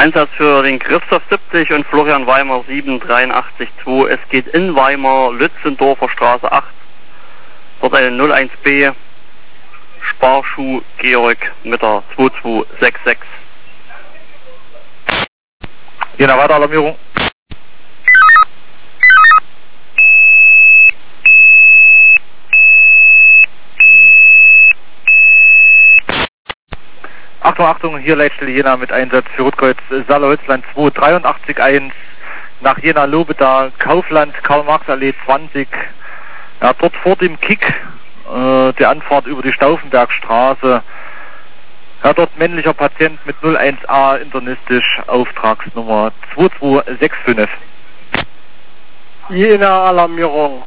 Einsatz für den Christoph 70 und Florian Weimar 7882. Es geht in Weimar, Lützendorfer Straße 8. Dort eine 01B Sparschuh Georg mit der 2266. Jena, weiter Alarmierung. Achtung, Achtung, hier Leitstelle Jena mit Einsatz für Rotkreuz Saale-Holzland 2881 nach Jena-Lobeda, Kaufland, Karl-Marx-Allee 20. Ja, dort vor dem Kick der Anfahrt über die Stauffenbergstraße. Ja, dort männlicher Patient mit 01A internistisch, Auftragsnummer 2265. Jena Alarmierung.